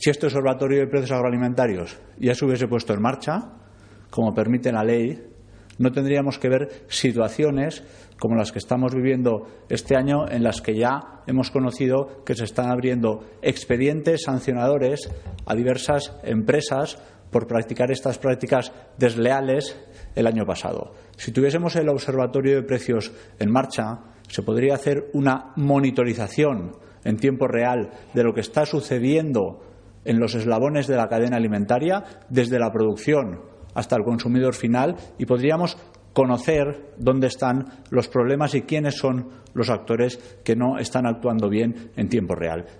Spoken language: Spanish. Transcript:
Si este observatorio de precios agroalimentarios ya se hubiese puesto en marcha, como permite la ley, no tendríamos que ver situaciones como las que estamos viviendo este año, en las que ya hemos conocido que se están abriendo expedientes sancionadores a diversas empresas por practicar estas prácticas desleales el año pasado. Si tuviésemos el observatorio de precios en marcha, se podría hacer una monitorización en tiempo real de lo que está sucediendo en los eslabones de la cadena alimentaria, desde la producción hasta el consumidor final, y podríamos conocer dónde están los problemas y quiénes son los actores que no están actuando bien en tiempo real.